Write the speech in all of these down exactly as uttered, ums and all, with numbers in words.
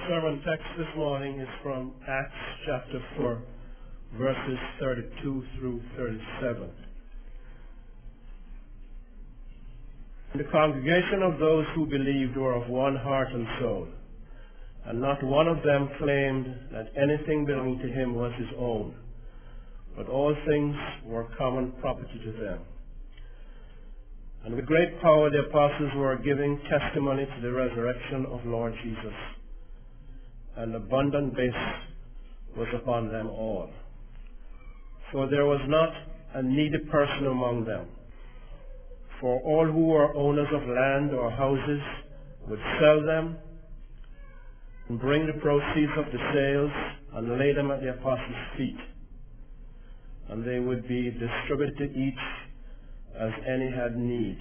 sermon text this morning is from Acts chapter four, verses thirty-two through thirty-seven. The congregation of those who believed were of one heart and soul, and not one of them claimed that anything belonging to him was his own, but all things were common property to them. And with great power the apostles were giving testimony to the resurrection of Lord Jesus, and abundant grace was upon them all. For there was not a needy person among them. For all who were owners of land or houses would sell them and bring the proceeds of the sales and lay them at the apostles' feet, and they would be distributed to each as any had need.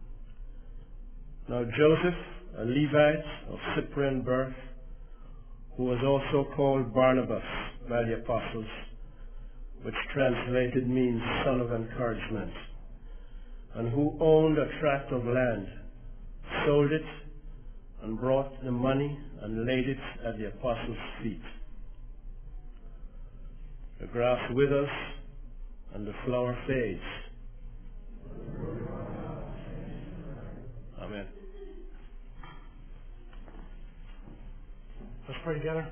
Now Joseph, a Levite of Cyprian birth, who was also called Barnabas by the apostles, which translated means son of encouragement, and who owned a tract of land, sold it, and brought the money and laid it at the apostles' feet. The grass withers and the flower fades. Amen. Let's pray together.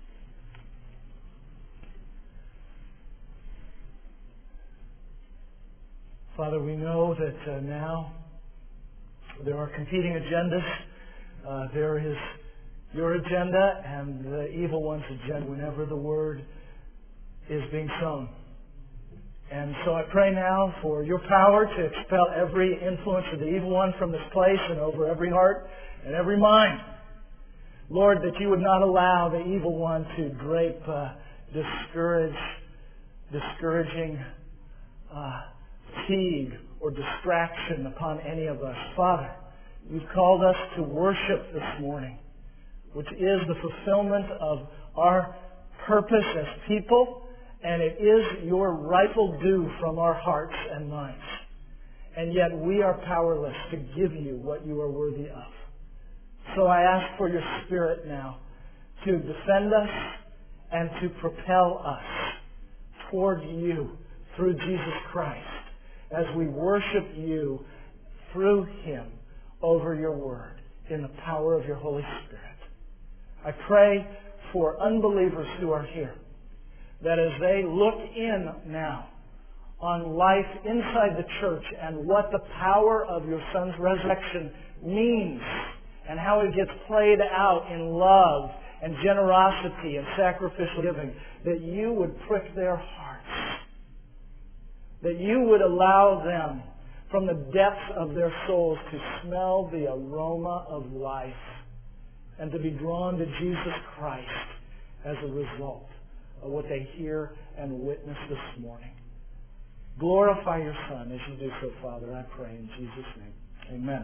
Father, we know that uh, now there are competing agendas. Uh, there is your agenda and the evil one's agenda whenever the word is being sown. And so I pray now for your power to expel every influence of the evil one from this place and over every heart and every mind. Lord, that you would not allow the evil one to drape uh, discourage, discouraging uh, fatigue or distraction upon any of us. Father, you've called us to worship this morning, which is the fulfillment of our purpose as people, and it is your rightful due from our hearts and minds. And yet we are powerless to give you what you are worthy of. So I ask for your Spirit now to defend us and to propel us toward you through Jesus Christ as we worship you through Him over your word in the power of your Holy Spirit. I pray for unbelievers who are here, that as they look in now on life inside the church and what the power of your Son's resurrection means and how it gets played out in love and generosity and sacrificial giving, that you would prick their hearts, that you would allow them from the depths of their souls to smell the aroma of life and to be drawn to Jesus Christ as a result of what they hear and witness this morning. Glorify your Son as you do so, Father, I pray in Jesus' name. Amen.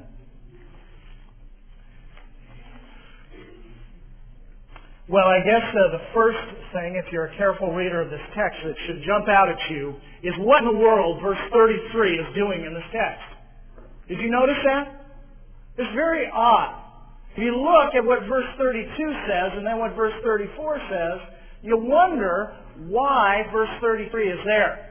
Well, I guess uh, the first thing, if you're a careful reader of this text, that should jump out at you is what in the world verse thirty-three is doing in this text. Did you notice that? It's very odd. If you look at what verse thirty-two says and then what verse thirty-four says, you wonder why verse thirty-three is there.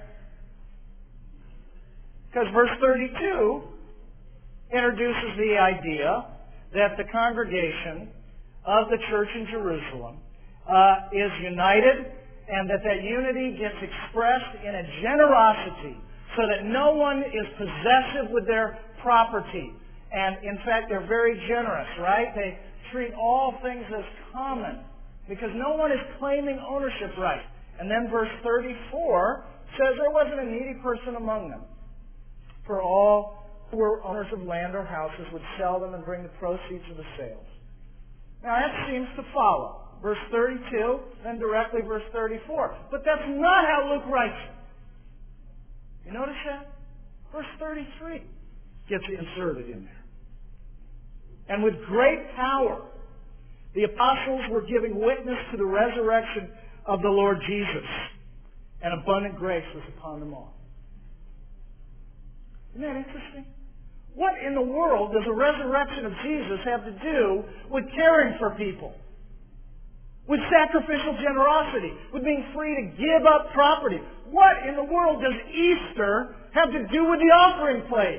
Because verse thirty-two introduces the idea that the congregation of the church in Jerusalem uh, is united, and that that unity gets expressed in a generosity so that no one is possessive with their property. And in fact, they're very generous, right? They treat all things as common because no one is claiming ownership right. And then verse thirty-four says there wasn't a needy person among them. For all who were owners of land or houses would sell them and bring the proceeds of the sales. Now that seems to follow. Verse thirty-two, then directly verse thirty-four. But that's not how Luke writes it. You notice that? Verse thirty-three gets inserted in there. And with great power, the apostles were giving witness to the resurrection of the Lord Jesus, and abundant grace was upon them all. Isn't that interesting? What in the world does the resurrection of Jesus have to do with caring for people? with sacrificial generosity, with being free to give up property. What in the world does Easter have to do with the offering plate?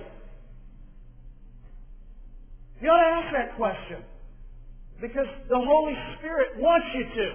You ought to ask that question, because the Holy Spirit wants you to.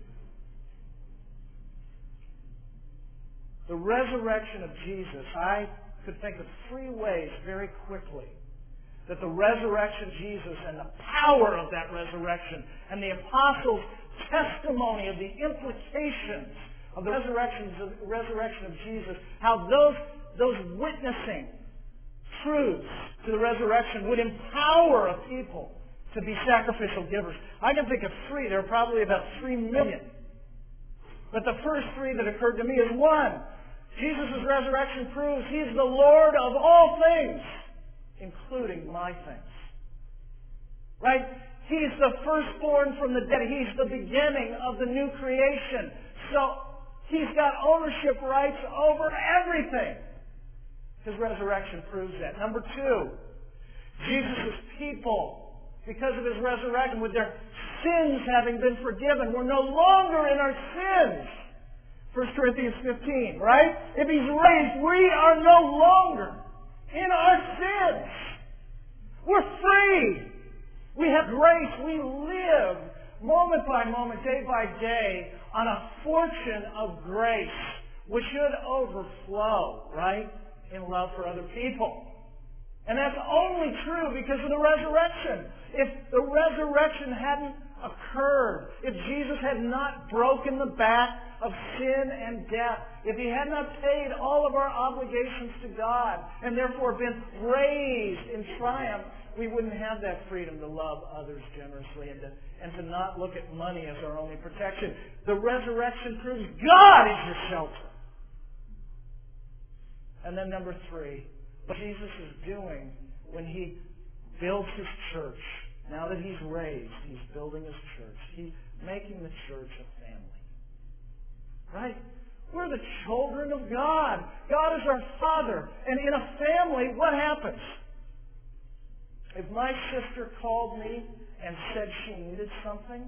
The resurrection of Jesus, I could think of three ways very quickly that the resurrection of Jesus and the power of that resurrection and the apostles' testimony of the implications of the resurrection of, resurrection of Jesus, how those, those witnessing truths to the resurrection would empower a people to be sacrificial givers. I can think of three. There are probably about three million. But the first three that occurred to me is one. Jesus' resurrection proves He's the Lord of all things, including my things. Right? He's the firstborn from the dead. He's the beginning of the new creation. So He's got ownership rights over everything. His resurrection proves that. Number two, Jesus' people, because of His resurrection, with their sins having been forgiven, we're no longer in our sins. First Corinthians fifteen, right? If He's raised, we are no longer in our sins. We're free. We have grace. We live moment by moment, day by day, on a fortune of grace, which should overflow, right, in love for other people. And that's only true because of the resurrection. If the resurrection hadn't occurred, if Jesus had not broken the back of sin and death, if He had not paid all of our obligations to God and therefore been raised in triumph, we wouldn't have that freedom to love others generously and to, and to not look at money as our only protection. The resurrection proves God is your shelter. And then number three, what Jesus is doing when He builds His church, now that He's raised, He's building His church. He's making the church a family. Right? We're the children of God. God is our Father. And in a family, what happens? If my sister called me and said she needed something,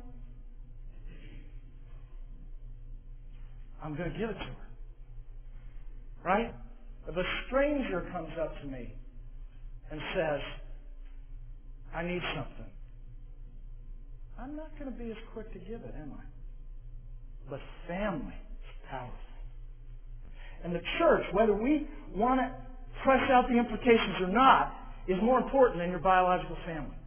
I'm going to give it to her. Right? If a stranger comes up to me and says, I need something, I'm not going to be as quick to give it, am I? But family is powerful. And the church, whether we want to press out the implications or not, is more important than your biological family.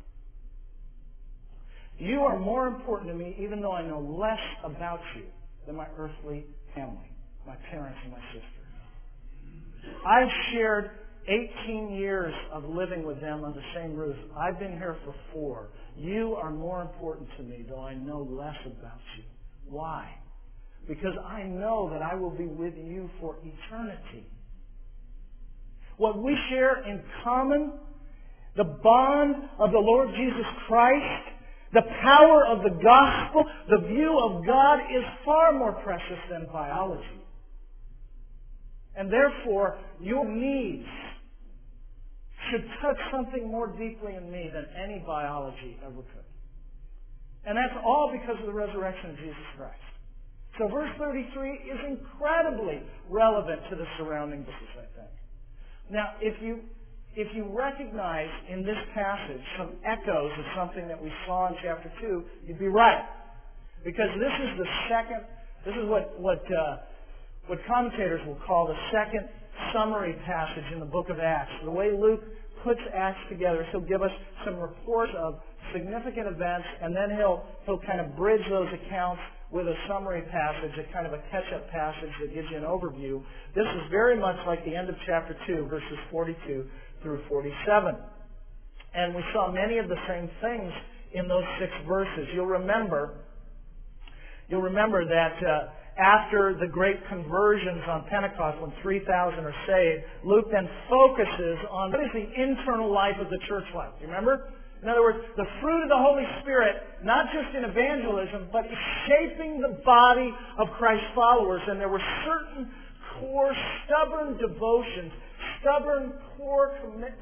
You are more important to me even though I know less about you than my earthly family, my parents and my sister. I've shared eighteen years of living with them on the same roof. I've been here for four. You are more important to me though I know less about you. Why? Because I know that I will be with you for eternity. What we share in common, the bond of the Lord Jesus Christ, the power of the gospel, the view of God is far more precious than biology. And therefore, your needs should touch something more deeply in me than any biology ever could. And that's all because of the resurrection of Jesus Christ. So verse thirty-three is incredibly relevant to the surrounding verses, I think. Now, if you if you recognize in this passage some echoes of something that we saw in chapter two, you'd be right. Because this is the second, this is what what uh, what commentators will call the second summary passage in the book of Acts. The way Luke puts Acts together, he'll give us some reports of significant events, and then he'll he'll kind of bridge those accounts with a summary passage, a kind of a catch-up passage that gives you an overview. This is very much like the end of chapter two, verses forty-two through forty-seven. And we saw many of the same things in those six verses. You'll remember, you'll remember that uh, after the great conversions on Pentecost, when three thousand are saved, Luke then focuses on what is the internal life of the church like. Do you remember? In other words, the fruit of the Holy Spirit, not just in evangelism, but shaping the body of Christ's followers. And there were certain core, stubborn devotions, stubborn core commitments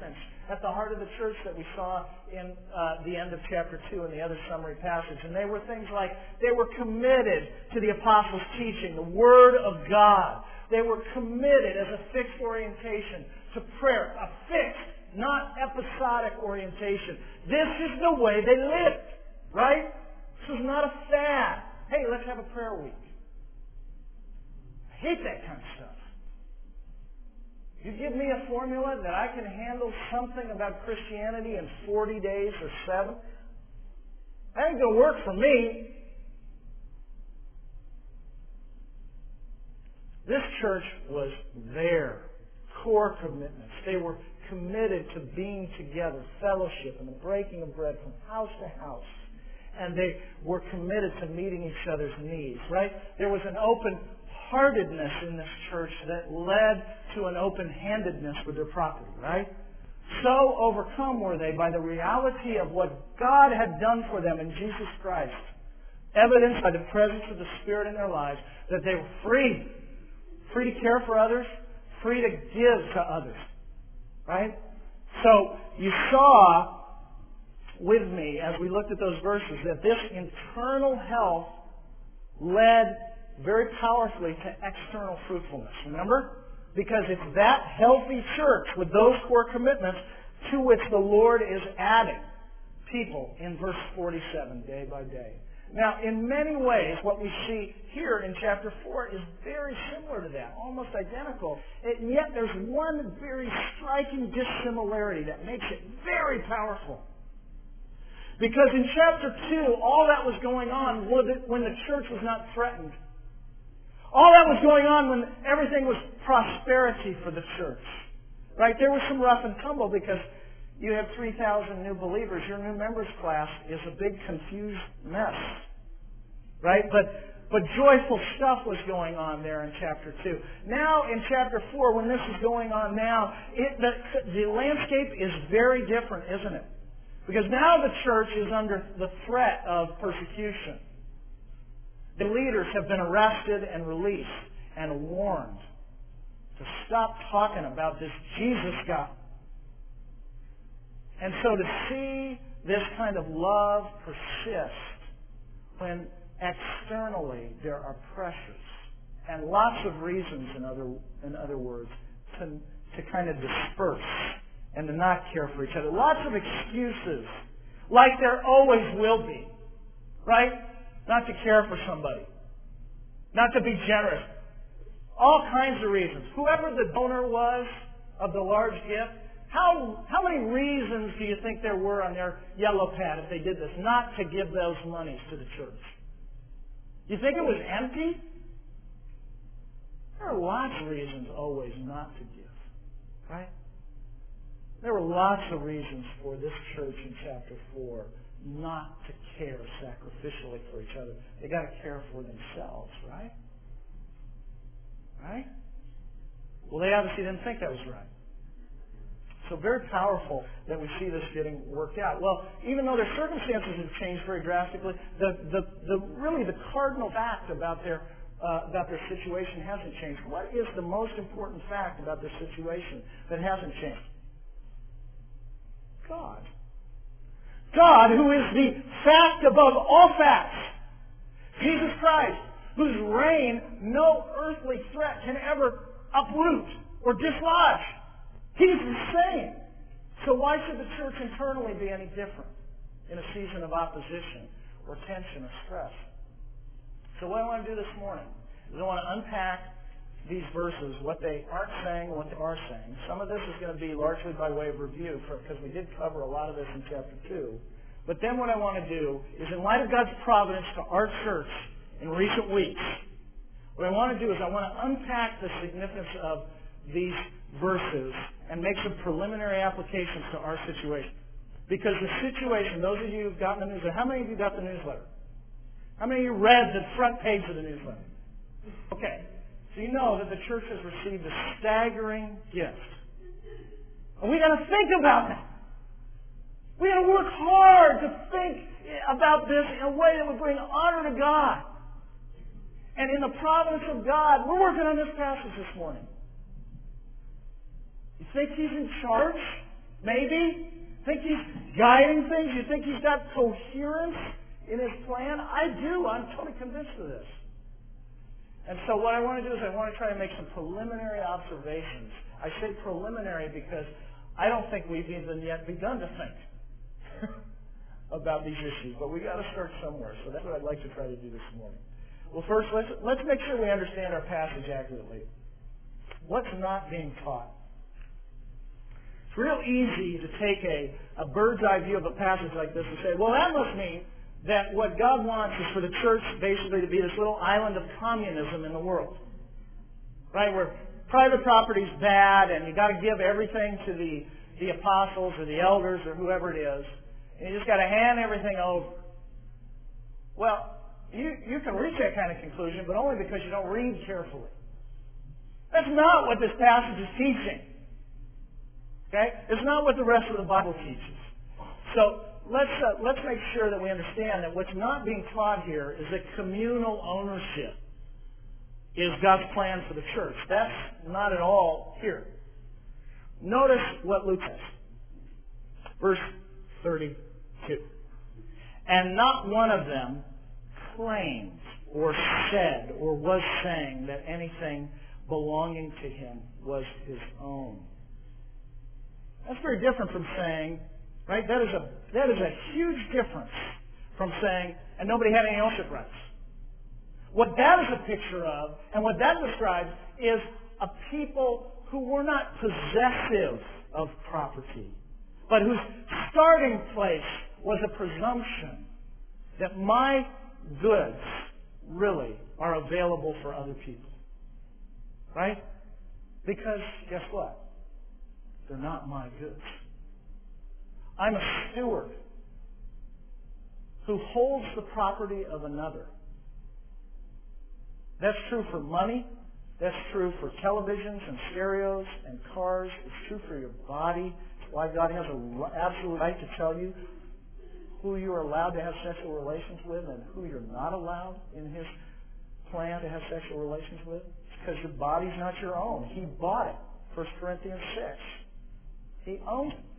at the heart of the church that we saw in uh, the end of chapter two in the other summary passage. And they were things like they were committed to the apostles' teaching, the Word of God. They were committed as a fixed orientation to prayer, a fixed, not episodic orientation. This is the way they lived, right? This is not a fad. Hey, let's have a prayer week. I hate that kind of stuff. You give me a formula that I can handle something about Christianity in forty days or seven, that ain't going to work for me. This church was their core commitments. They were committed to being together, fellowship, and the breaking of bread from house to house. And they were committed to meeting each other's needs, right? There was an open-heartedness in this church that led to an open-handedness with their property, right? So overcome were they by the reality of what God had done for them in Jesus Christ, evidenced by the presence of the Spirit in their lives, that they were free, free to care for others, free to give to others, right? So you saw with me as we looked at those verses that this internal health led very powerfully to external fruitfulness. Remember? Because it's that healthy church with those core commitments to which the Lord is adding people in verse forty-seven, day by day. Now, in many ways, what we see here in chapter four is very similar to that, almost identical. And yet there's one very striking dissimilarity that makes it very powerful. Because in chapter two, all that was going on when the church was not threatened. All that was going on when everything was prosperity for the church. Right? There was some rough and tumble because you have three thousand new believers. Your new members class is a big confused mess. Right? But but joyful stuff was going on there in chapter two. Now in chapter four, when this is going on now, it, the, the landscape is very different, isn't it? Because now the church is under the threat of persecution. The leaders have been arrested and released and warned to stop talking about this Jesus guy. And so to see this kind of love persist when externally there are pressures and lots of reasons, in other, in other words, to, to kind of disperse and to not care for each other. Lots of excuses, like there always will be, right? Not to care for somebody, not to be generous. All kinds of reasons. Whoever the donor was of the large gift, how, how many reasons do you think there were on their yellow pad if they did this, not to give those monies to the church? You think it was empty? There are lots of reasons always not to give, right? There were lots of reasons for this church in chapter four not to care sacrificially for each other. They got to care for themselves, right? Right? Well, they obviously didn't think that was right. So very powerful that we see this getting worked out. Well, even though their circumstances have changed very drastically, the, the, the really the cardinal fact about their uh, about their situation hasn't changed. What is the most important fact about their situation that hasn't changed? God. God, who is the fact above all facts. Jesus Christ, whose reign no earthly threat can ever uproot or dislodge. He's the same. So why should the church internally be any different in a season of opposition or tension or stress? So what I want to do this morning is I want to unpack these verses, what they aren't saying and what they are saying. Some of this is going to be largely by way of review because we did cover a lot of this in chapter two. But then what I want to do is, in light of God's providence to our church in recent weeks, what I want to do is I want to unpack the significance of these verses and make some preliminary applications to our situation. Because the situation, those of you who've gotten the newsletter, how many of you got the newsletter? How many of you read the front page of the newsletter? Okay. So you know that the church has received a staggering gift. And we got to think about that. We got to work hard to think about this in a way that would bring honor to God. And in the providence of God, we're working on this passage this morning. You think He's in charge? Maybe? Think he's guiding things? You think he's got coherence in his plan? I do. I'm totally convinced of this. And so what I want to do is I want to try to make some preliminary observations. I say preliminary because I don't think we've even yet begun to think about these issues. But we've got to start somewhere. So that's what I'd like to try to do this morning. Well, first, let's, let's make sure we understand our passage accurately. What's not being taught? It's real easy to take a, a bird's eye view of a passage like this and say, well, that must mean that what God wants is for the church basically to be this little island of communism in the world. Right? Where private property is bad and you've got to give everything to the, the apostles or the elders or whoever it is. And you just got to hand everything over. Well, you, you can reach that kind of conclusion, but only because you don't read carefully. That's not what this passage is teaching. Okay? It's not what the rest of the Bible teaches. So let's uh, let's make sure that we understand that what's not being taught here is that communal ownership is God's plan for the church. That's not at all here. Notice what Luke says. Verse thirty-two. And not one of them claimed or said or was saying that anything belonging to him was his own. That's very different from saying, right? That is a that is a huge difference from saying, and nobody had any ownership rights. What that is a picture of, and what that describes, is a people who were not possessive of property, but whose starting place was a presumption that my goods really are available for other people. Right? Because, guess what? They're not my goods. I'm a steward who holds the property of another. That's true for money. That's true for televisions and stereos and cars. It's true for your body. It's why God has an absolute right to tell you who you are allowed to have sexual relations with and who you're not allowed in His plan to have sexual relations with. It's because your body's not your own. He bought it. First Corinthians six. He owns it.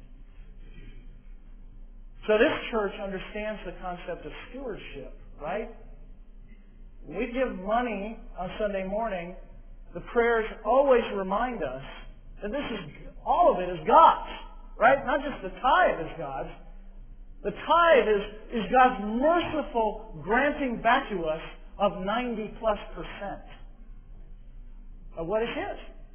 So this church understands the concept of stewardship, right? When we give money on Sunday morning, the prayers always remind us that this is, all of it is God's, right? Not just the tithe is God's. The tithe is, is God's merciful granting back to us of ninety plus percent of what is His.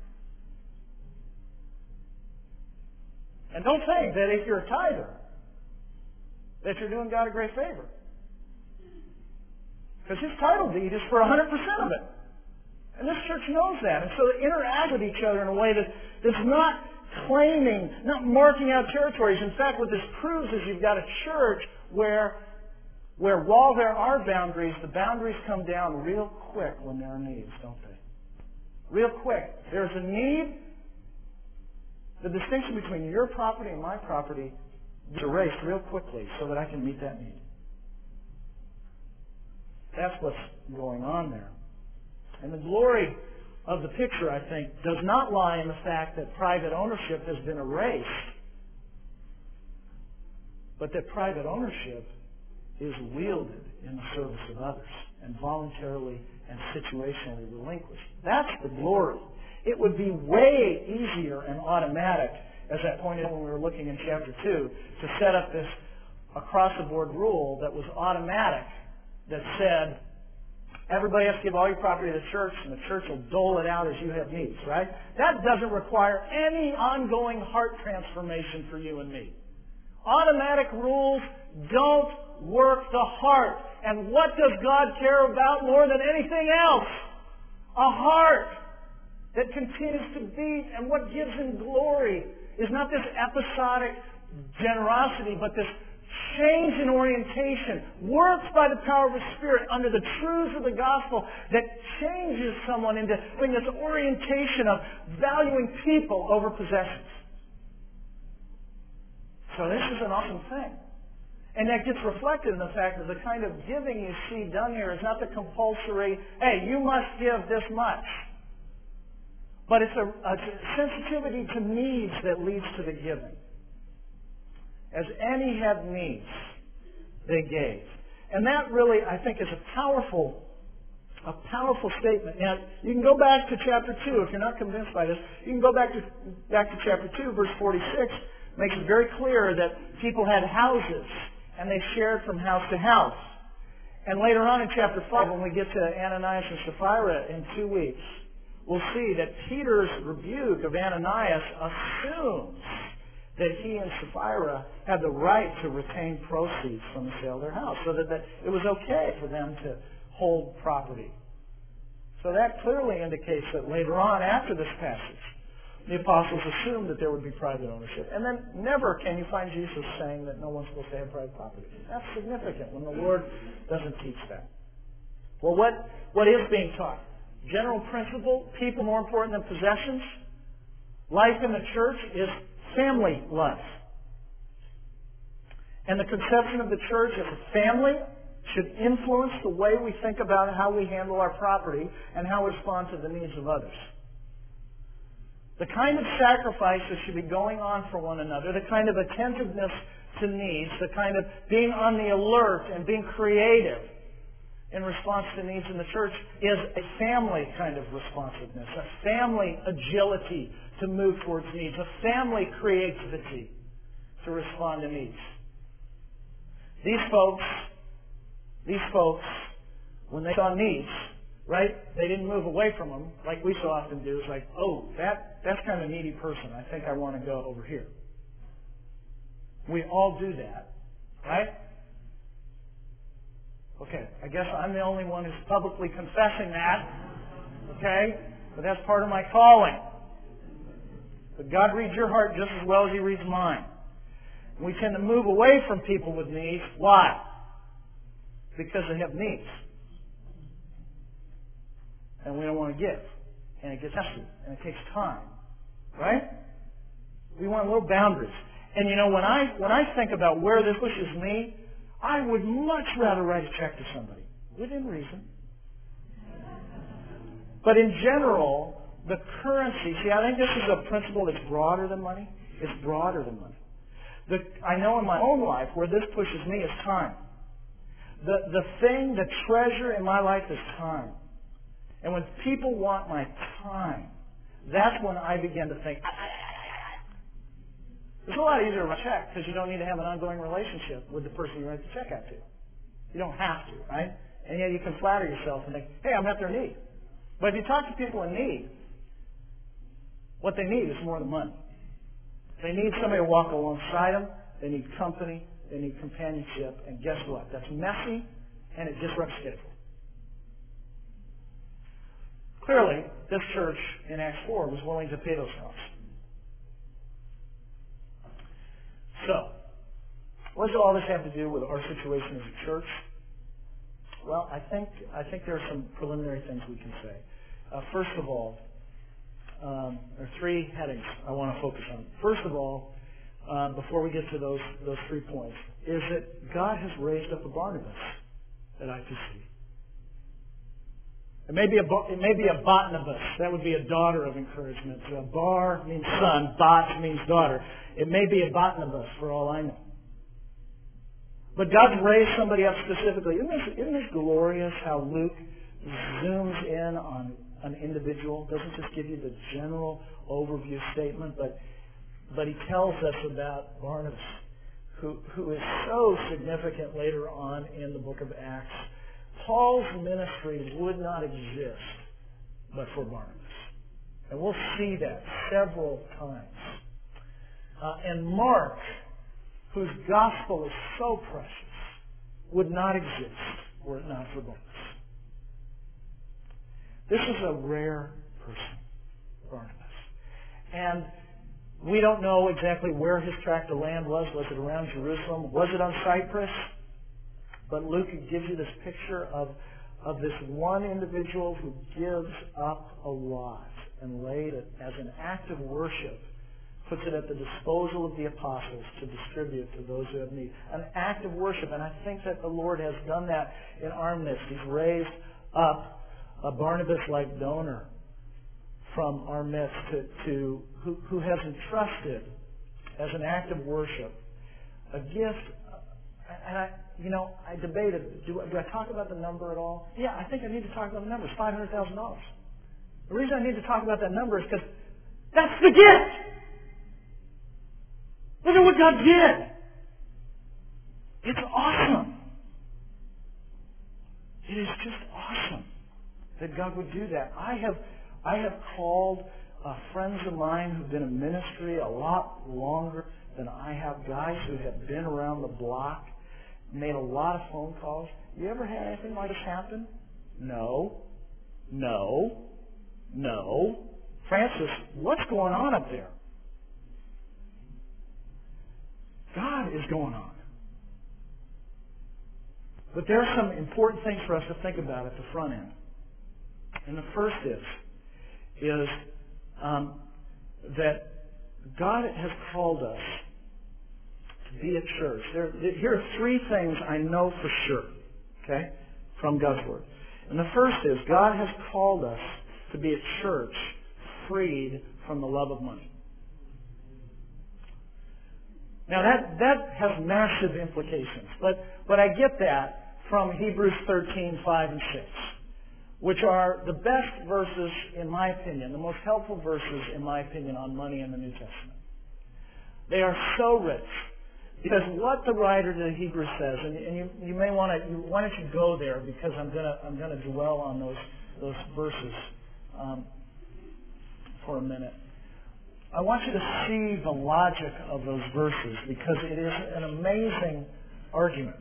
And don't think that if you're a tither, that you're doing God a great favor. Because His title deed is for one hundred percent of it. And this church knows that. And so they interact with each other in a way that, that's not claiming, not marking out territories. In fact, what this proves is you've got a church where, where while there are boundaries, the boundaries come down real quick when there are needs, don't they? Real quick. There's a need. The distinction between your property and my property is erased real quickly so that I can meet that need. That's what's going on there. And the glory of the picture, I think, does not lie in the fact that private ownership has been erased, but that private ownership is wielded in the service of others and voluntarily and situationally relinquished. That's the glory. It would be way easier and automatic, as I pointed out when we were looking in chapter two, to set up this across-the-board rule that was automatic, that said, everybody has to give all your property to the church, and the church will dole it out as you have needs, right? That doesn't require any ongoing heart transformation for you and me. Automatic rules don't work the heart. And what does God care about more than anything else? A heart that continues to beat. And what gives Him glory is not this episodic generosity, but this change in orientation, worked by the power of the Spirit under the truths of the gospel that changes someone into having this orientation of valuing people over possessions. So this is an awesome thing. And that gets reflected in the fact that the kind of giving you see done here is not the compulsory, hey, you must give this much. But it's a, a sensitivity to needs that leads to the giving. As any had needs, they gave. And that really, I think, is a powerful A powerful statement. Now, you can go back to chapter two. If you're not convinced by this, you can go back to back to chapter two, verse forty-six. Makes it very clear that people had houses, and they shared from house to house. And later on in chapter five, when we get to Ananias and Sapphira in two weeks, we'll see that Peter's rebuke of Ananias assumes that he and Sapphira had the right to retain proceeds from the sale of their house, so that, that it was okay for them to hold property. So that clearly indicates that later on, after this passage, the apostles assumed that there would be private ownership. And then never can you find Jesus saying that no one's supposed to have private property. That's significant when the Lord doesn't teach that. Well, what, what is being taught? General principle, people more important than possessions. Life in the church is family life. And the conception of the church as a family should influence the way we think about how we handle our property and how we respond to the needs of others. The kind of sacrifice that should be going on for one another, the kind of attentiveness to needs, the kind of being on the alert and being creative in response to needs in the church is a family kind of responsiveness, a family agility to move towards needs, a family creativity to respond to needs. These folks These folks, when they saw needs, right, they didn't move away from them like we so often do. It's like, oh, that, that's kind of a needy person. I think I want to go over here. We all do that, right? Okay, I guess I'm the only one who's publicly confessing that, okay? But that's part of my calling. But God reads your heart just as well as He reads mine. We tend to move away from people with needs. Why? Because they have needs. And we don't want to give. And it gets messy. And it takes time. Right? We want little boundaries. And you know, when I when I think about where this pushes me, I would much rather write a check to somebody. Within reason. But in general, the currency, see, I think this is a principle that's broader than money. It's broader than money. The, I know in my own life where this pushes me is time. The, the thing, the treasure in my life is time. And when people want my time, that's when I begin to think, it's a lot easier to write a check because you don't need to have an ongoing relationship with the person you write the check out to. You don't have to, right? And yet you can flatter yourself and think, hey, I'm at their need. But if you talk to people in need, what they need is more than money. They need somebody to walk alongside them. They need company. They need companionship. And guess what? That's messy, and it disrupts schedule. Clearly, this church in Acts four was willing to pay those costs. So, what does all this have to do with our situation as a church? Well, I think I think there are some preliminary things we can say. Uh, first of all, um, there are three headings I want to focus on. First of all, uh, before we get to those those three points, is that God has raised up a Barnabas at I P C. It may be a it may be a Botnabas. That would be a daughter of encouragement. So bar means son, bot means daughter. It may be a Botnabas for all I know. But God's raised somebody up specifically. Isn't this, isn't this glorious how Luke zooms in on an individual? Doesn't just give you the general overview statement, but but he tells us about Barnabas, who, who is so significant later on in the book of Acts. Paul's ministry would not exist but for Barnabas. And we'll see that several times. Uh, and Mark, whose gospel is so precious, would not exist were it not for Barnabas. This is a rare person, Barnabas. And we don't know exactly where his tract of land was. Was it around Jerusalem? Was it on Cyprus? But Luke gives you this picture of, of this one individual who gives up a lot and laid it as an act of worship, puts it at the disposal of the apostles to distribute to those who have need. An act of worship. And I think that the Lord has done that in our midst. He's raised up a Barnabas-like donor from our midst to, to who, who has entrusted as an act of worship a gift, and I, you know, I debated, do, do I talk about the number at all? Yeah, I think I need to talk about the number. It's five hundred thousand dollars. The reason I need to talk about that number is because that's the gift. Look at what God did. It's awesome. It is just awesome that God would do that. I have, I have called uh, friends of mine who've been in ministry a lot longer than I have, guys who have been around the block, made a lot of phone calls. You ever had anything like this happen? No. No. No. Francis, what's going on up there? God is going on. But there are some important things for us to think about at the front end. And the first is, is um, that God has called us to be a church. There, here are three things I know for sure, okay, from God's Word. And the first is, God has called us to be a church freed from the love of money. Now that, that has massive implications, but, but I get that from Hebrews thirteen, five and six, which are the best verses, in my opinion, the most helpful verses, in my opinion, on money in the New Testament. They are so rich, because what the writer to the Hebrews says, and, and you, you may want to, you, why don't you go there, because I'm going to I'm going to dwell on those those verses um, for a minute. I want you to see the logic of those verses, because it is an amazing argument.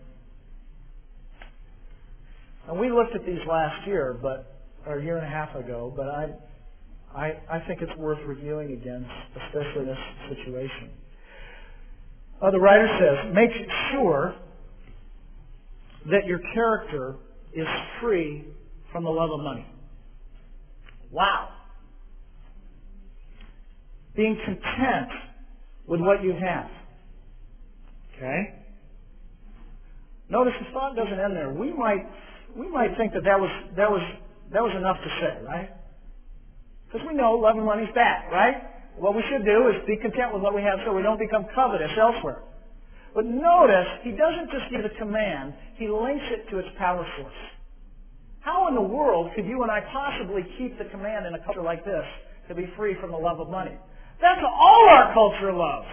And we looked at these last year, but or a year and a half ago, but I, I, I think it's worth reviewing again, especially in this situation. Uh, the writer says, make sure that your character is free from the love of money. Wow. Being content with what you have. Okay? Notice the thought doesn't end there. We might we might think that that was that was that was enough to say, right? Because we know love and money's bad, right? What we should do is be content with what we have so we don't become covetous elsewhere. But notice, he doesn't just give the command, he links it to its power source. How in the world could you and I possibly keep the command in a culture like this to be free from the love of money? That's all our culture loves.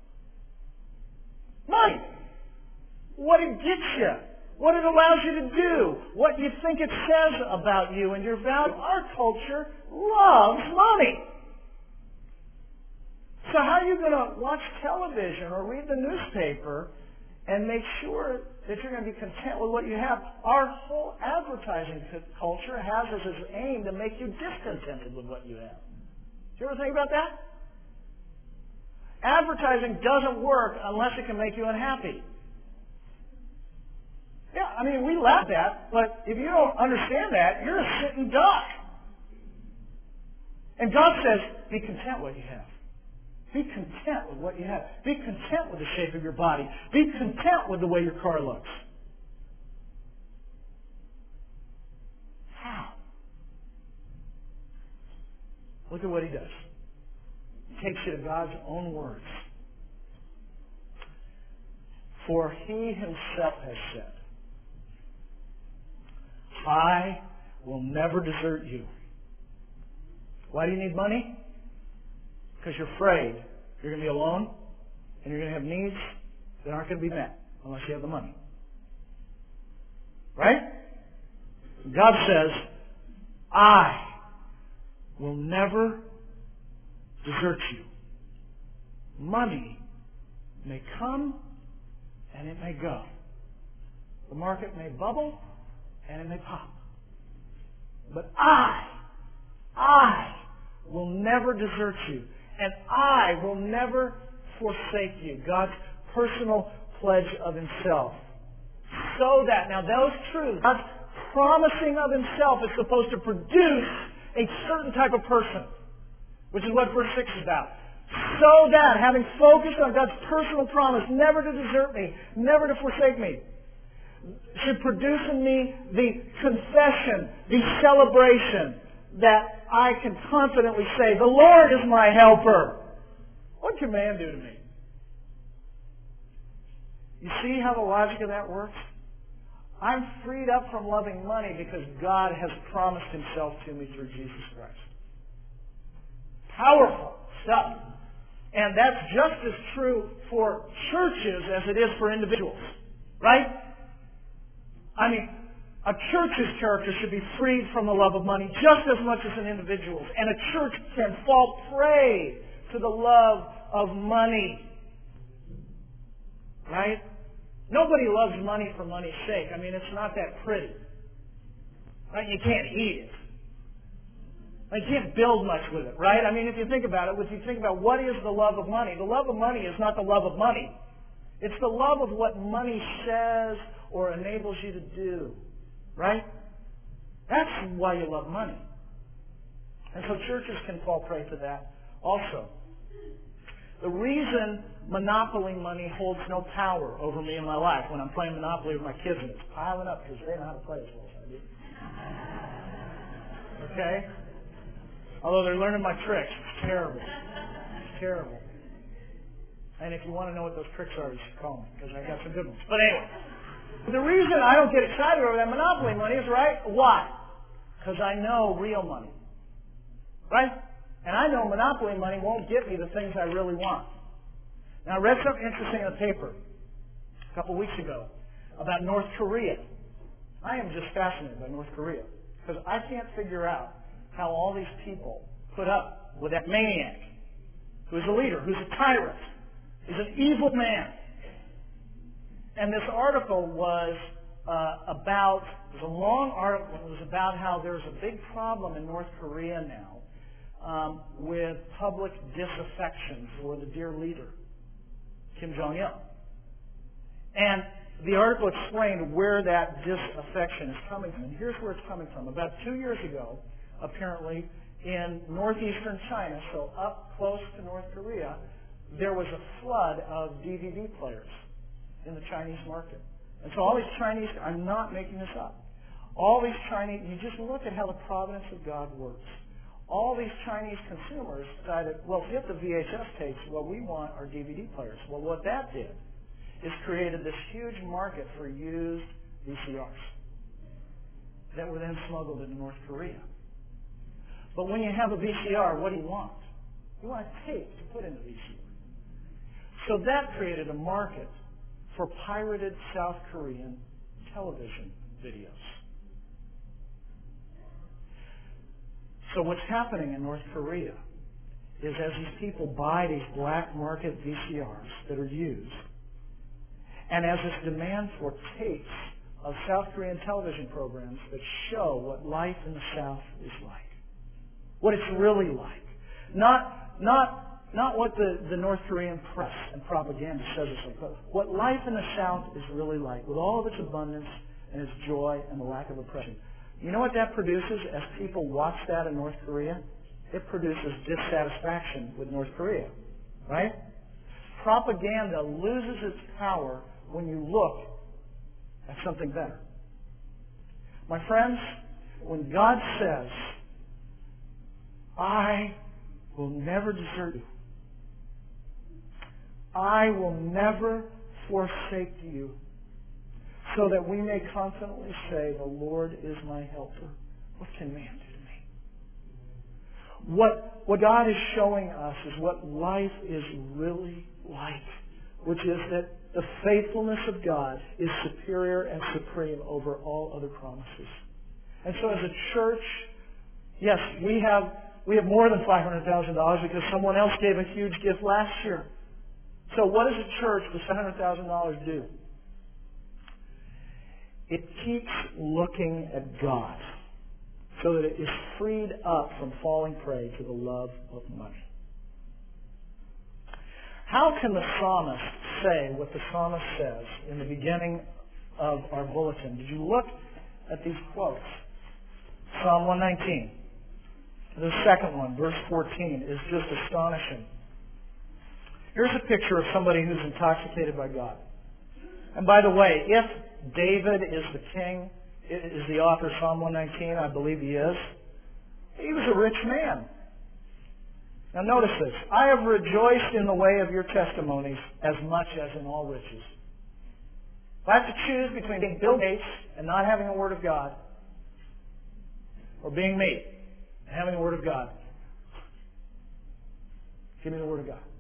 Money. What it gets you. What it allows you to do. What you think it says about you and your value. Our culture loves money. So how are you going to watch television or read the newspaper and make sure that you're going to be content with what you have? Our whole advertising culture has as its aim to make you discontented with what you have. Do you ever think about that? Advertising doesn't work unless it can make you unhappy. Yeah, I mean, we laugh at that, but if you don't understand that, you're a sitting duck. And God says, be content with what you have. Be content with what you have. Be content with the shape of your body. Be content with the way your car looks. How? Look at what he does. He takes you to God's own words. For he himself has said, I will never desert you. Why do you need money? Because you're afraid you're going to be alone and you're going to have needs that aren't going to be met unless you have the money. Right? God says, I will never desert you. Money may come and it may go. The market may bubble and it may pop. But I, I will never desert you. And I will never forsake you. God's personal pledge of himself. So that, now those truths, God's promising of himself is supposed to produce a certain type of person. Which is what verse six is about. So that, having focused on God's personal promise, never to desert me, never to forsake me, should produce in me the confession, the celebration, that I can confidently say, the Lord is my helper. What can man do to me? You see how the logic of that works? I'm freed up from loving money because God has promised Himself to me through Jesus Christ. Powerful stuff. And that's just as true for churches as it is for individuals. Right? I mean, a church's character should be freed from the love of money just as much as an individual's. And a church can fall prey to the love of money. Right? Nobody loves money for money's sake. I mean, it's not that pretty. Right? You can't eat it. You can't build much with it, right? I mean, if you think about it, if you think about what is the love of money, the love of money is not the love of money. It's the love of what money says or enables you to do, right? That's why you love money. And so churches can fall prey to that also. The reason Monopoly money holds no power over me in my life when I'm playing Monopoly with my kids and it's piling up because they know how to play as well as I do. Okay? Although they're learning my tricks. It's terrible. It's terrible. And if you want to know what those tricks are, you should call me because I got some good ones. But anyway, the reason I don't get excited over that Monopoly money is, right, why? Because I know real money. Right? And I know Monopoly money won't get me the things I really want. Now, I read something interesting in the paper a couple weeks ago about North Korea. I am just fascinated by North Korea because I can't figure out how all these people put up with that maniac who's a leader, who's a tyrant, who's an evil man. And this article was uh, about, it was a long article, it was about how there's a big problem in North Korea now um, with public disaffection for the dear leader, Kim Jong-il. And the article explained where that disaffection is coming from. And here's where it's coming from. About two years ago, apparently, in northeastern China, so up close to North Korea, there was a flood of D V D players in the Chinese market. And so all these Chinese, I'm not making this up, all these Chinese, you just look at how the providence of God works. All these Chinese consumers decided, well, if you have the V H S tapes, well, we want our D V D players. Well, what that did is created this huge market for used V C Rs that were then smuggled into North Korea. But when you have a V C R, what do you want? You want a tape to put in the V C R. So that created a market for pirated South Korean television videos. So what's happening in North Korea is as these people buy these black market V C Rs that are used, and as this demand for tapes of South Korean television programs that show what life in the South is like, what it's really like, not not not what the, the North Korean press and propaganda says it's like, but what life in the South is really like, with all of its abundance and its joy and the lack of oppression. You know what that produces as people watch that in North Korea? It produces dissatisfaction with North Korea, right? Propaganda loses its power when you look at something better. My friends, when God says, I will never desert you, I will never forsake you, so that we may confidently say, the Lord is my helper. What can man do to me? What, what God is showing us is what life is really like, which is that the faithfulness of God is superior and supreme over all other promises. And so as a church, yes, we have we have more than five hundred thousand dollars because someone else gave a huge gift last year. So what does a church with five hundred thousand dollars do? It keeps looking at God so that it is freed up from falling prey to the love of money. How can the psalmist say what the psalmist says in the beginning of our bulletin? Did you look at these quotes? Psalm one nineteen. The second one, verse fourteen, is just astonishing. Here's a picture of somebody who's intoxicated by God. And by the way, if David is the king, is the author of Psalm one nineteen, I believe he is, he was a rich man. Now notice this. I have rejoiced in the way of your testimonies as much as in all riches. If I have to choose between being Bill Gates and not having a Word of God, or being me and having the Word of God, give me the Word of God.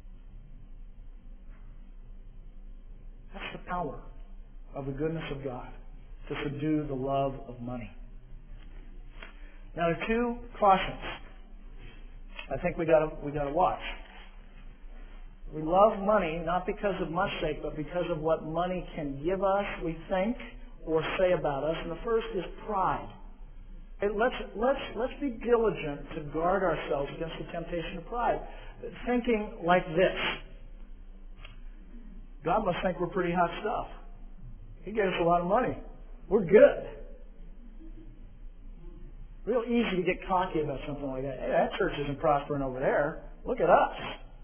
That's the power of the goodness of God to subdue the love of money. Now, there are two cautions I think we got we got to watch. We love money not because of money's sake, but because of what money can give us, we think, or say about us. And the first is pride. Hey, let's let's let's be diligent to guard ourselves against the temptation of pride, thinking like this: God must think we're pretty hot stuff. He gave us a lot of money. We're good. Real easy to get cocky about something like that. Hey, that church isn't prospering over there. Look at us.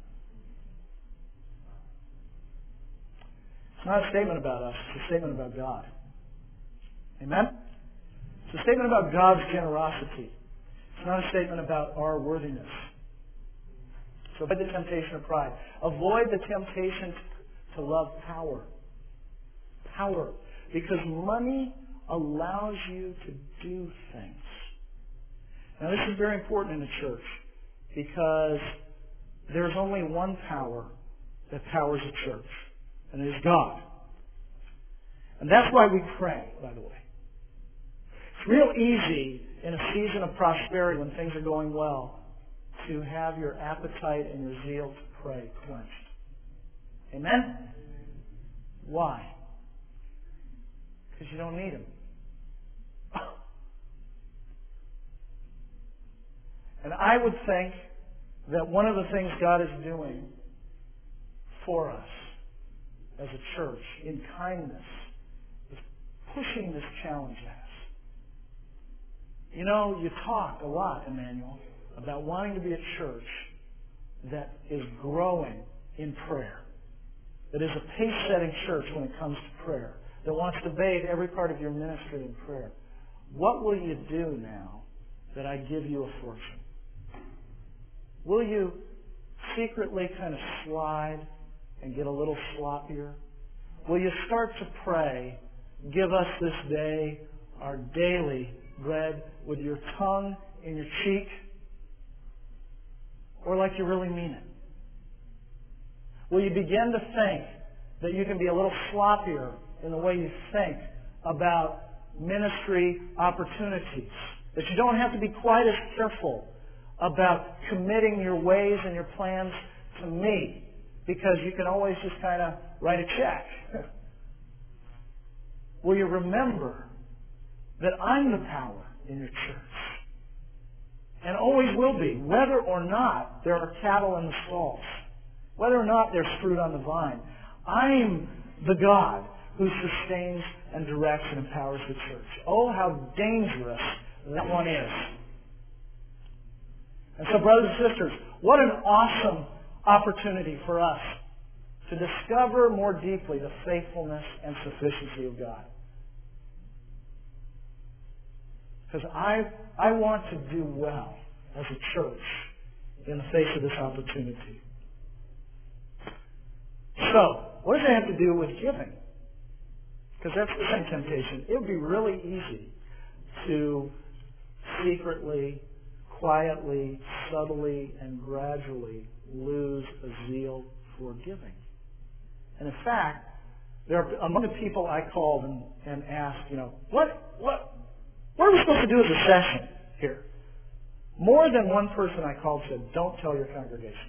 It's not a statement about us. It's a statement about God. Amen? It's a statement about God's generosity. It's not a statement about our worthiness. So avoid the temptation of pride. Avoid the temptation to love power. Power. Because money allows you to do things. Now this is very important in the church because there's only one power that powers a church, and it is God. And that's why we pray, by the way. It's real easy in a season of prosperity when things are going well to have your appetite and your zeal to pray quenched. Amen? Why? Because you don't need Him. And I would think that one of the things God is doing for us as a church in kindness is pushing this challenge at us. You know, you talk a lot, Emmanuel, about wanting to be a church that is growing in prayer, that is a pace-setting church when it comes to prayer, that wants to bathe every part of your ministry in prayer. What will you do now that I give you a fortune? Will you secretly kind of slide and get a little sloppier? Will you start to pray, give us this day our daily bread, with your tongue in your cheek? Or like you really mean it? Will you begin to think that you can be a little sloppier in the way you think about ministry opportunities? That you don't have to be quite as careful about committing your ways and your plans to me, because you can always just kind of write a check. Will you remember that I'm the power in your church, and always will be, whether or not there are cattle in the stalls, whether or not there's fruit on the vine? I'm the God who sustains and directs and empowers the church. Oh, how dangerous that one is. And so, brothers and sisters, what an awesome opportunity for us to discover more deeply the faithfulness and sufficiency of God. Because I, I want to do well as a church in the face of this opportunity. So, what does it have to do with giving? Because that's the same temptation. It would be really easy to secretly, quietly, subtly, and gradually lose a zeal for giving. And in fact, there are, among the people I called and, and asked, you know, what, what, what are we supposed to do as a session here? More than one person I called said, don't tell your congregation.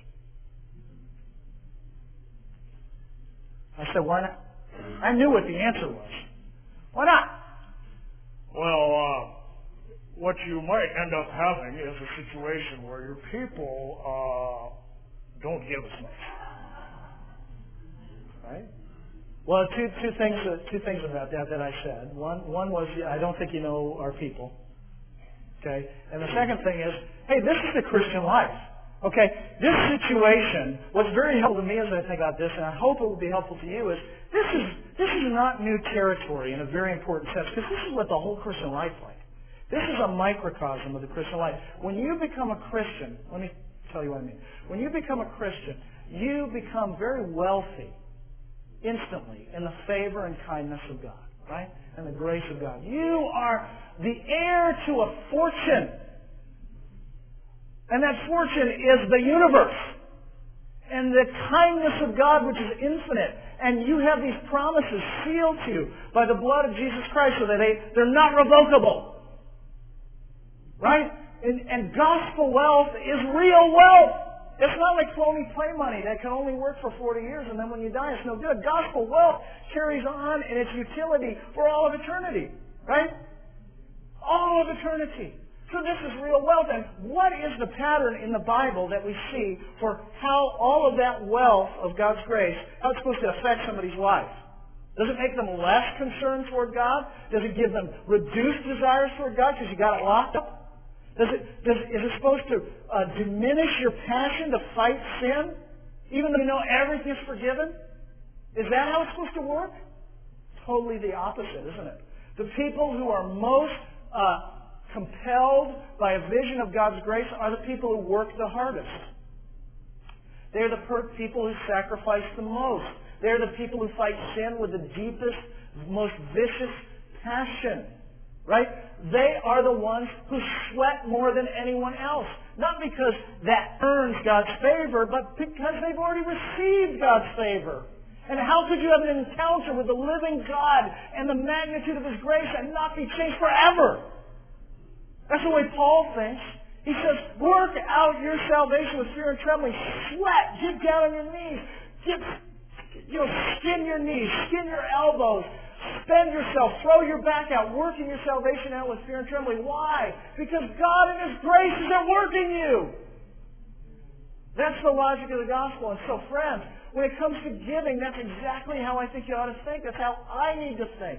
I said, why not? I knew what the answer was. Why not? Well, uh, what you might end up having is a situation where your people uh, don't give as much. Right? Well, two two things uh, two things about that that I said. One one was I don't think you know our people. Okay, and the second thing is, hey, this is the Christian life. Okay, this situation, what's very helpful to me as I think about this, and I hope it will be helpful to you, is this is this is not new territory in a very important sense, because this is what the whole Christian life is like. This is a microcosm of the Christian life. When you become a Christian, let me tell you what I mean. When you become a Christian, you become very wealthy instantly in the favor and kindness of God, right? And the grace of God. You are the heir to a fortune. And that fortune is the universe. And the kindness of God, which is infinite. And you have these promises sealed to you by the blood of Jesus Christ so that they, they're not revocable. Right? And, and gospel wealth is real wealth. It's not like phony play money that can only work for forty years and then when you die it's no good. Gospel wealth carries on in its utility for all of eternity. Right? All of eternity. So this is real wealth. And what is the pattern in the Bible that we see for how all of that wealth of God's grace, how it's supposed to affect somebody's life? Does it make them less concerned toward God? Does it give them reduced desires toward God because you got it locked up? Does it, does, is it supposed to uh, diminish your passion to fight sin, even though you know everything is forgiven? Is that how it's supposed to work? Totally the opposite, isn't it? The people who are most uh, compelled by a vision of God's grace are the people who work the hardest. They're the per- people who sacrifice the most. They're the people who fight sin with the deepest, most vicious passion. Right? They are the ones who sweat more than anyone else. Not because that earns God's favor, but because they've already received God's favor. And how could you have an encounter with the living God and the magnitude of His grace and not be changed forever? That's the way Paul thinks. He says, work out your salvation with fear and trembling. Sweat. Get down on your knees. Get, you know, skin your knees. Skin your elbows. Spend yourself. Throw your back out. Working your salvation out with fear and trembling. Why? Because God in His grace is at work in you. That's the logic of the gospel. And so, friends, when it comes to giving, that's exactly how I think you ought to think. That's how I need to think.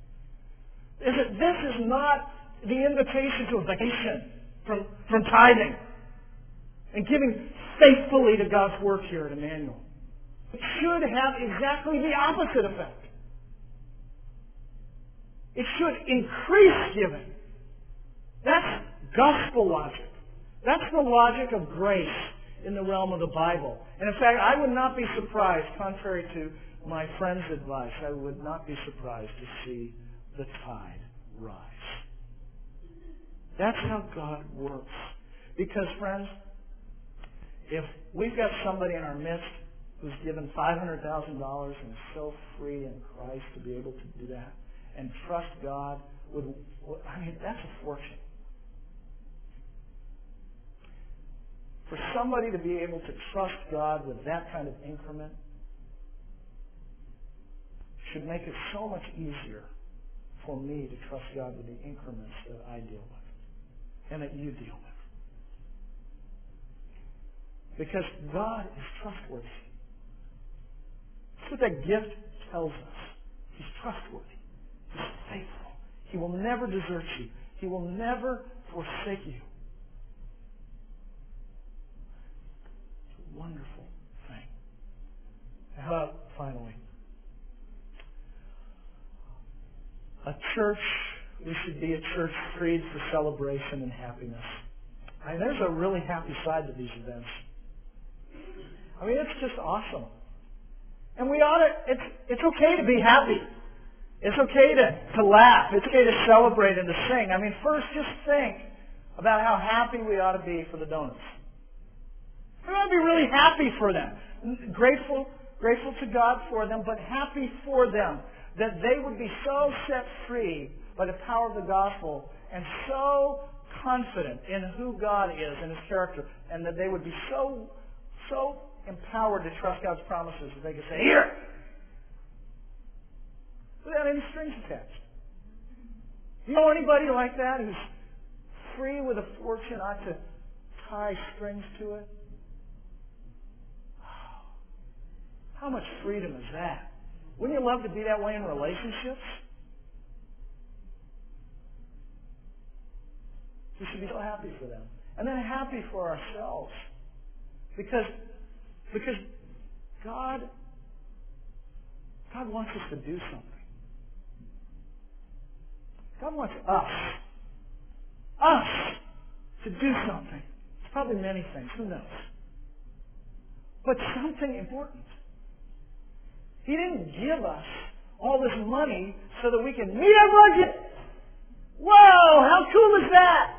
Is that this is not the invitation to a vacation from, from tithing and giving faithfully to God's work here at Emmanuel. It should have exactly the opposite effect. It should increase giving. That's gospel logic. That's the logic of grace in the realm of the Bible. And in fact, I would not be surprised, contrary to my friend's advice, I would not be surprised to see the tide rise. That's how God works. Because, friends, if we've got somebody in our midst who's given five hundred thousand dollars and is so free in Christ to be able to do that, and trust God with, I mean, that's a fortune. For somebody to be able to trust God with that kind of increment should make it so much easier for me to trust God with the increments that I deal with and that you deal with. Because God is trustworthy. That's what that gift tells us. He's trustworthy. He's faithful. He will never desert you. He will never forsake you. It's a wonderful thing. How about, finally, a church, we should be a church freed for celebration and happiness. I mean, there's a really happy side to these events. I mean, it's just awesome. And we ought to, it's, it's okay to be happy. It's okay to, to laugh. It's okay to celebrate and to sing. I mean, first just think about how happy we ought to be for the donuts. We ought to be really happy for them. Grateful, grateful to God for them, but happy for them. That they would be so set free by the power of the gospel and so confident in who God is and His character, and that they would be so, so empowered to trust God's promises that they could say, here! Without any strings attached. You know anybody like that who's free with a fortune, not to tie strings to it? How much freedom is that? Wouldn't you love to be that way in relationships? We should be so happy for them. And then happy for ourselves. Because, because God, God wants us to do something. God wants us, us, to do something. It's probably many things. Who knows? But something important. He didn't give us all this money so that we can meet our budget. Whoa, how cool is that?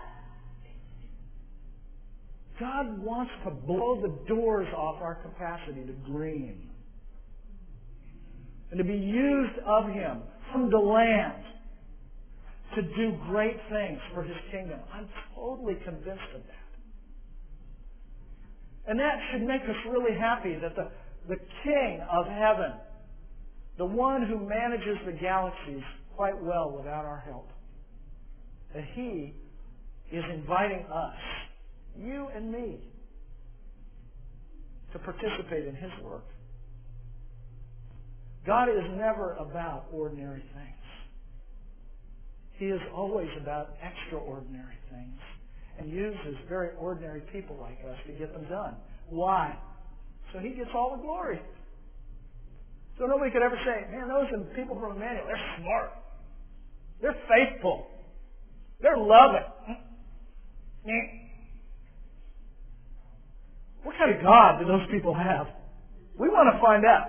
God wants to blow the doors off our capacity to dream and to be used of Him from the land to do great things for His kingdom. I'm totally convinced of that. And that should make us really happy that the, the King of heaven, the one who manages the galaxies quite well without our help, that He is inviting us, you and me, to participate in His work. God is never about ordinary things. He is always about extraordinary things and uses very ordinary people like us to get them done. Why? So He gets all the glory. So nobody could ever say, man, those are people from Emmanuel, they're smart. They're faithful. They're loving. What kind of God do those people have? We want to find out.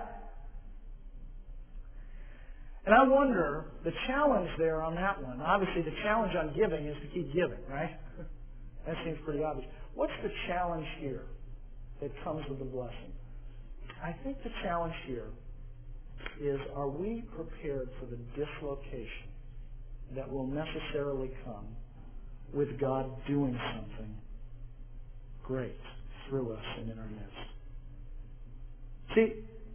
And I wonder, the challenge there on that one, obviously the challenge on giving is to keep giving, right? That seems pretty obvious. What's the challenge here that comes with the blessing? I think the challenge here is, are we prepared for the dislocation that will necessarily come with God doing something great through us and in our midst? See,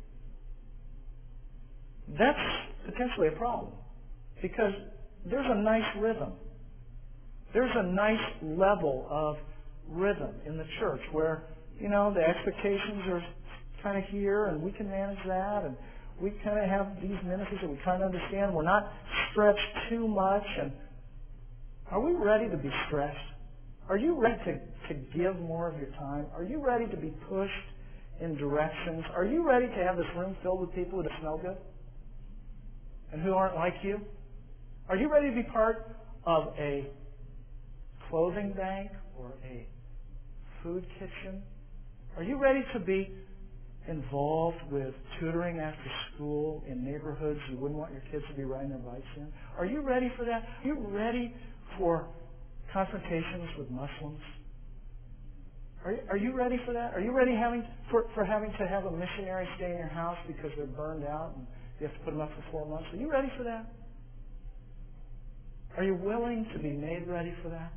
that's potentially a problem, because there's a nice rhythm. There's a nice level of rhythm in the church where, you know, the expectations are kind of here and we can manage that, and we kind of have these ministries that we kind of understand. We're not stretched too much. And are we ready to be stretched? Are you ready to, to give more of your time? Are you ready to be pushed in directions? Are you ready to have this room filled with people who smell good and who aren't like you? Are you ready to be part of a clothing bank or a food kitchen? Are you ready to be involved with tutoring after school in neighborhoods you wouldn't want your kids to be riding their bikes in? Are you ready for that? Are you ready for confrontations with Muslims? Are you, are you ready for that? Are you ready having for, for having to have a missionary stay in your house because they're burned out and you have to put them up for four months? Are you ready for that? Are you willing to be made ready for that?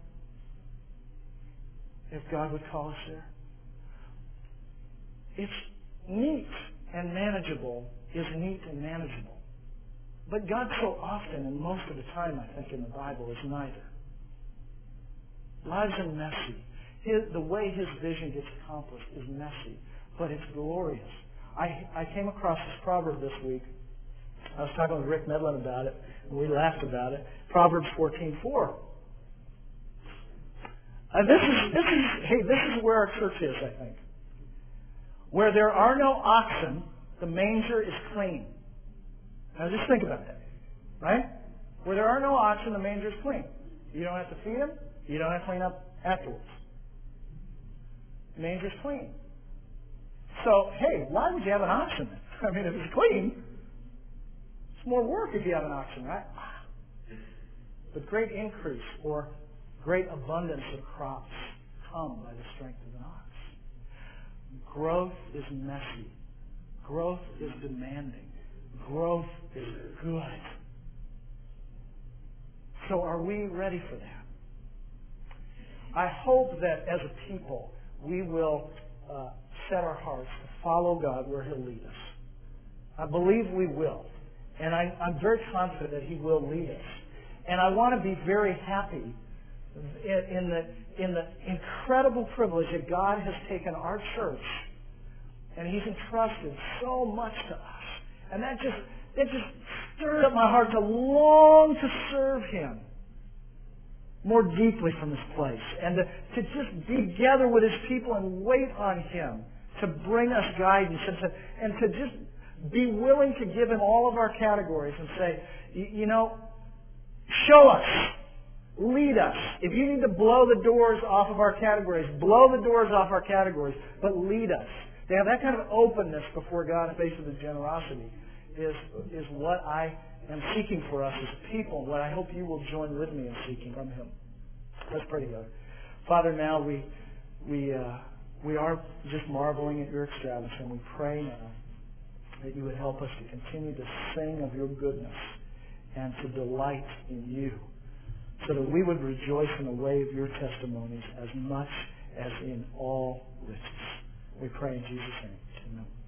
If God would call us there. It's neat and manageable is neat and manageable. But God so often, and most of the time I think in the Bible, is neither. Lives are messy. His, the way His vision gets accomplished is messy, but it's glorious. I, I came across this proverb this week. I was talking with Rick Medlin about it, and we laughed about it. Proverbs fourteen four. Uh, this is this is hey, this is where our church is, I think. Where there are no oxen, the manger is clean. Now just think about that, right? Where there are no oxen, the manger is clean. You don't have to feed them. You don't have to clean up afterwards. The manger's clean. So, hey, why would you have an oxen? I mean, if it's clean, it's more work if you have an oxen, right? But great increase or great abundance of crops come by the strength of an ox. Growth is messy. Growth is demanding. Growth is good. So are we ready for that? I hope that as a people we will uh, set our hearts to follow God where He'll lead us. I believe we will. And I, I'm very confident that He will lead us. And I want to be very happy in, in, the, in the incredible privilege that God has taken our church and He's entrusted so much to us. And that just, that just stirred up my heart to long to serve Him more deeply from this place. And to, to just be together with His people and wait on Him to bring us guidance. And to, and to just be willing to give Him all of our categories and say, you know, show us. Lead us. If you need to blow the doors off of our categories, blow the doors off our categories, but lead us. To have that kind of openness before God in the face of His generosity is, is what I am seeking for us as a people, and what I hope you will join with me in seeking from Him. Let's pray together. Father, now we we uh, we are just marveling at your extravagance, and we pray now that you would help us to continue to sing of your goodness and to delight in you, so that we would rejoice in the way of your testimonies as much as in all riches. We pray in Jesus' name. Amen.